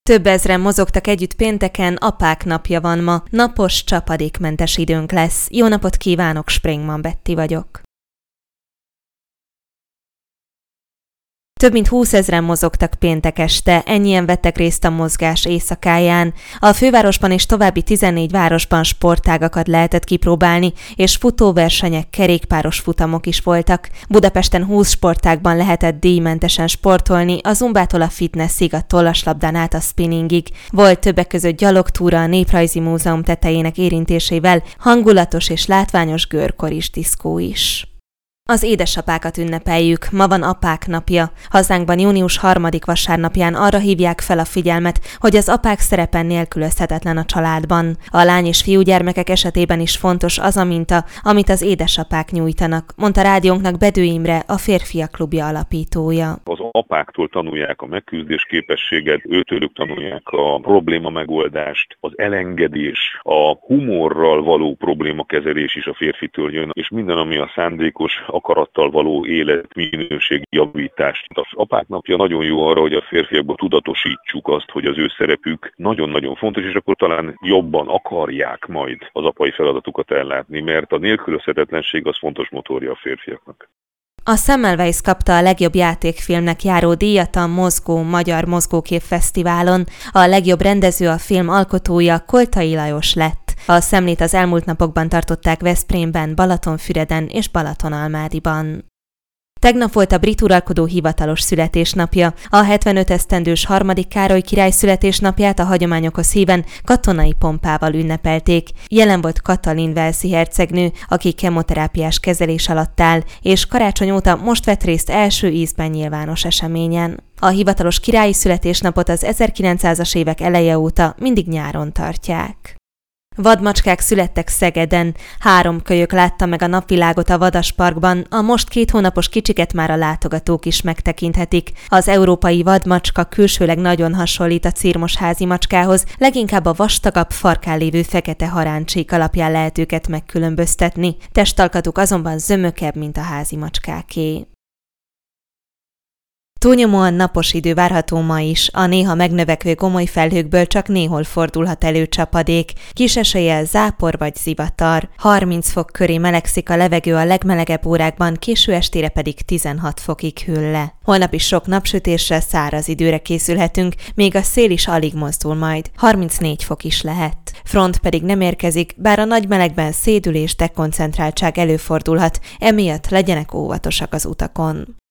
Több ezren mozogtak együtt pénteken, apák napja van ma, napos, csapadékmentes időnk lesz. Jó napot kívánok, Springman Betty vagyok. Több mint 20 000 mozogtak péntek este, ennyien vettek részt a mozgás éjszakáján. A fővárosban és további 14 városban sportágakat lehetett kipróbálni, és futóversenyek, kerékpáros futamok is voltak. Budapesten 20 sportágban lehetett díjmentesen sportolni, a zumbától a fitnessig, a tollaslabdán át a spinningig. Volt többek között gyalogtúra a Néprajzi Múzeum tetejének érintésével, hangulatos és látványos görkoris diszkó is. Az édesapákat ünnepeljük, ma van apák napja. Hazánkban június 3. vasárnapján arra hívják fel a figyelmet, hogy az apák szerepe nélkülözhetetlen a családban. A lány- és fiúgyermekek esetében is fontos az a minta, amit az édesapák nyújtanak, mondta rádiónknak Bedő Imre, a Férfiak Klubja alapítója. Az apáktól tanulják a megküzdés képességet, őtőlük tanulják a probléma megoldást, az elengedés, a humorral való problémakezelés is a férfitől jön, és minden, ami a szándékos akarattal való életminőség javítást. Az apák napja nagyon jó arra, hogy a férfiakban tudatosítsuk azt, hogy az ő szerepük nagyon-nagyon fontos, és akkor talán jobban akarják majd az apai feladatukat ellátni, mert a nélkülözhetetlenség az fontos motorja a férfiaknak. A Semmelweis kapta a legjobb játékfilmnek járó díjat a Mozgó Magyar Mozgókép Fesztiválon. A legjobb rendező, a film alkotója Koltai Lajos lett. A szemlét az elmúlt napokban tartották Veszprémben, Balatonfüreden és Balatonalmádiban. Tegnap volt a brit uralkodó hivatalos születésnapja. A 75 esztendős 3. Károly király születésnapját a hagyományokhoz híven katonai pompával ünnepelték. Jelen volt Katalin walesi hercegnő, aki kemoterápiás kezelés alatt áll, és karácsony óta most vett részt első ízben nyilvános eseményen. A hivatalos királyi születésnapot az 1900-as évek eleje óta mindig nyáron tartják. Vadmacskák születtek Szegeden. 3 kölyök látta meg a napvilágot a Vadasparkban, a most 2 hónapos kicsiket már a látogatók is megtekinthetik. Az európai vadmacska külsőleg nagyon hasonlít a cirmos házi macskához, leginkább a vastagabb farkán lévő fekete haráncsék alapján lehet őket megkülönböztetni. Testalkatuk azonban zömökebb, mint a házi macskáké. Túlnyomóan napos idő várható ma is, a néha megnövekvő gomoly felhőkből csak néhol fordulhat elő csapadék, kis eséllyel zápor vagy zivatar. 30 fok köré melegszik a levegő a legmelegebb órákban, késő estére pedig 16 fokig hűl le. Holnap is sok napsütésre, száraz időre készülhetünk, még a szél is alig mozdul majd, 34 fok is lehet. Front pedig nem érkezik, bár a nagy melegben szédülés, dekoncentráltság előfordulhat, emiatt legyenek óvatosak az utakon.